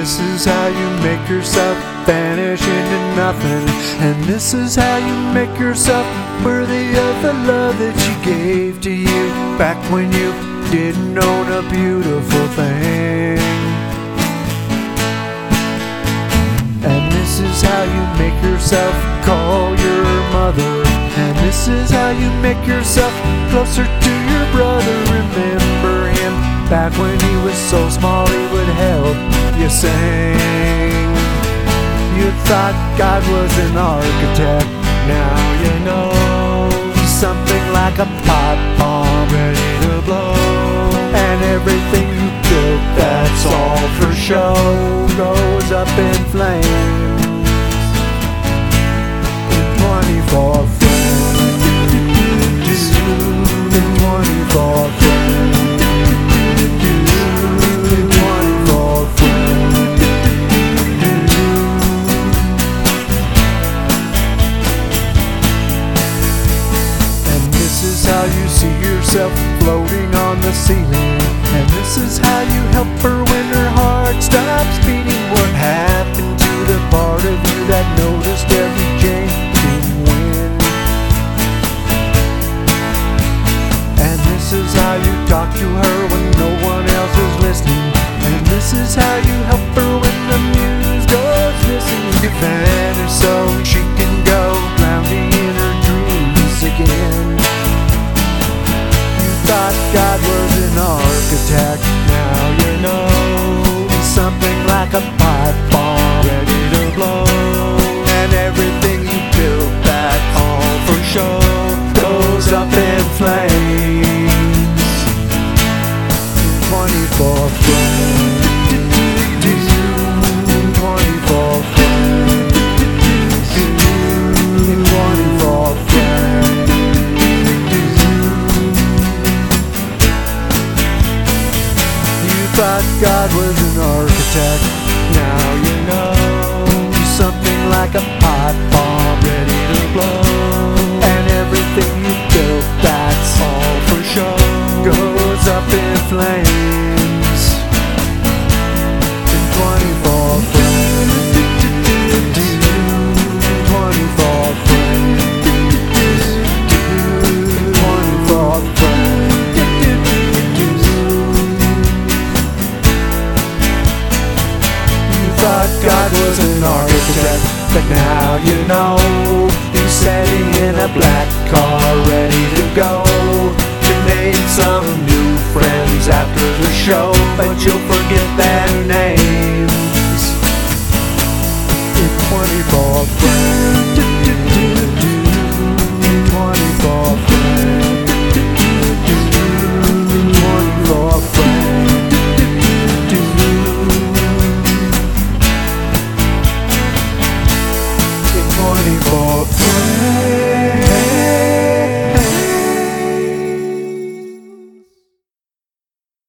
this is how you make yourself vanish into nothing. And this is how you make yourself worthy of the love that she gave to you back when you didn't own a beautiful thing. And this is how you make yourself call your mother. And this is how you make yourself closer to your brother. Remember him back when he was so small he would help you sing. You thought God was an architect, now you know he's something like a pot bomb ready to blow. And everything you built that's all for show goes up in flames in 24 frames, in 24 frames, in 24 frames. And this is how you see yourself floating on the ceiling. And this is how you help her when her heart stops beating. What happened to the part of you that noticed every change in wind? And this is how you talk to her when no one else is listening. And this is how you help her when the muse goes missing. You vanish so she can go drowning in her dreams again. You thought God was an architect, now you know he's something like a pipe bomb ready to blow. And everything you built that all for show goes up in flames in 24 frames, in 24 frames, in 24 frames. Thought God was an architect, now you know he's something like a pot bomb ready to blow. And everything you built that's all for show goes up in flames in 24 frames, in 24 frames, in 24 frames. Thought God was an architect, but now you know he's sitting in a black car ready to go. You made some new friends after the show, but you'll forget their names in 24 frames, in 24 frames, in 24 frames.